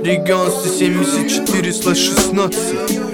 Регион 174/16.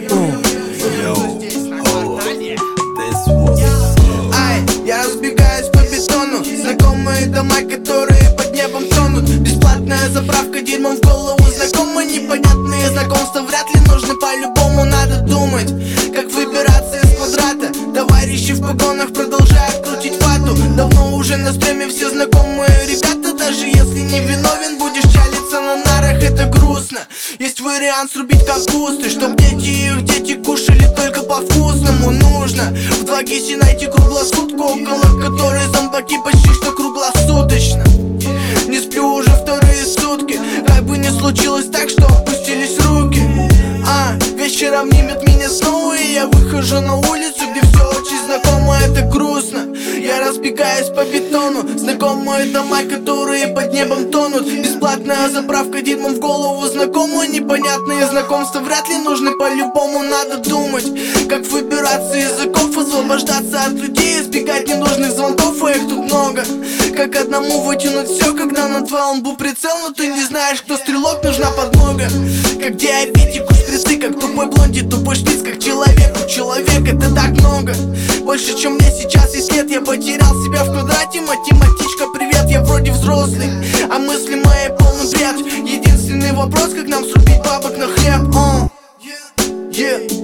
Ай, я разбегаюсь по бетону. Знакомые дома, которые под небом тонут. Бесплатная заправка дерьмом в голову. Знакомые непонятные знакомства вряд ли нужны. По-любому надо думать, как выбираться из квадрата. Товарищи в погонах продолжают крутить вату. Давно уже на стреме все знакомые ребята. Даже если не виновен, будешь чалиться на нарах, это грустно. Есть вариант срубить капусты, чтоб дети и их дети кушали только по-вкусному. Нужно в 2GS найти круглосутку, около которой зомбаки почти что круглосуточно. Не сплю уже вторые сутки, как бы не случилось так, что опустились руки. Вечером немет меня снова, и я выхожу на улицу, где все очень знакомо, это грустно. Я разбегаюсь по бетону. Знакомые дома, которые под небом тонут. Бесплатная заправка дерьмом в голову. Знакомые непонятные знакомства вряд ли нужны. По-любому надо думать, как выбираться из языков, освобождаться от людей, избегать ненужных звонков, а их тут много. Как одному вытянуть все, когда на твоем лбу прицел, но ты не знаешь, кто стрелок, нужна подмога. Как диабетику шприцы, как тупой блонди, тупой шпиц, как человеку. Человек это так много, больше, чем мне сейчас есть лет. Я потерял себя в квадрате, математичка, привет. Я вроде взрослый, а мысли мои полный бред. Единственный вопрос, как нам срубить бабок на хлеб.